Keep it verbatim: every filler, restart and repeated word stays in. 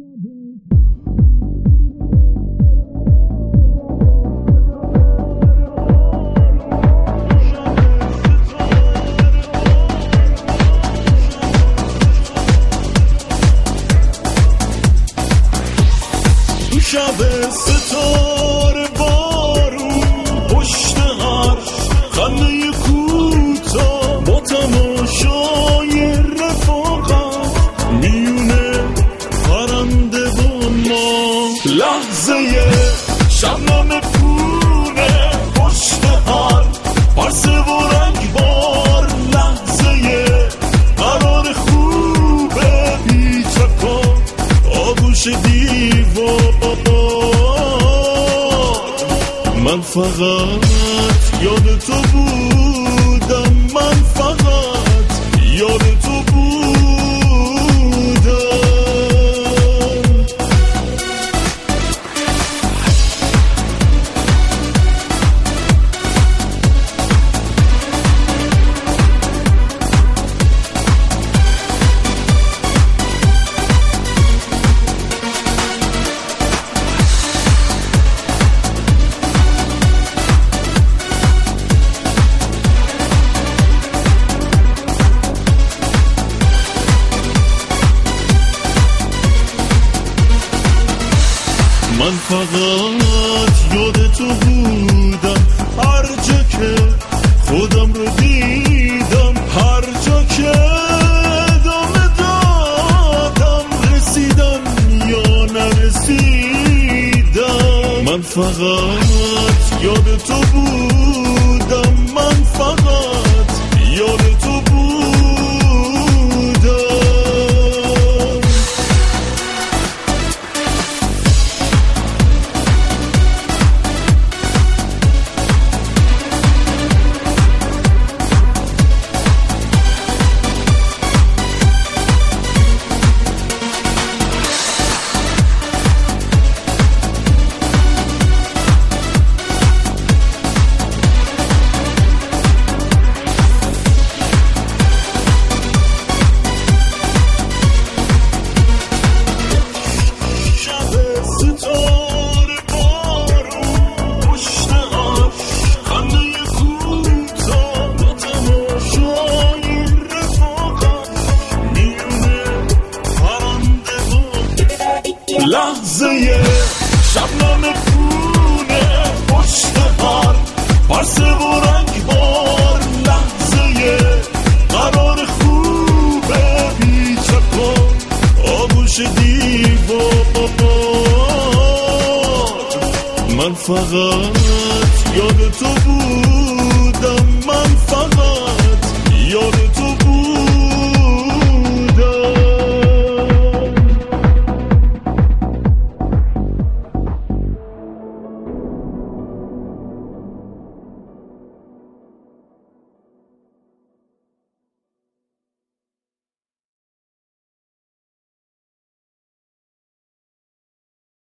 شب ستاره بارون پشت هر خنده کوتاه با تماشای رفاقت میونه پرنده و ما لحظه شبنم پونه پشت هر پرسه و رنگ بار لحظه قرار خوبه بیچکان آگوش دیوار من فقط یاد تو بودم من فقط یاد تو بودم من فقط یاد تو بودم هر جا که خودم رو دیدم هر جا که ادامه دادم رسیدم یا نرسیدم من فقط یاد تو بودم من فقط یاد تو بودم لحظه شبنم پونه پشت هر پرسه و رنگ بار لحظه قرار خوبه بیچکان آگوش دیوار من فقط یاد تو بودم من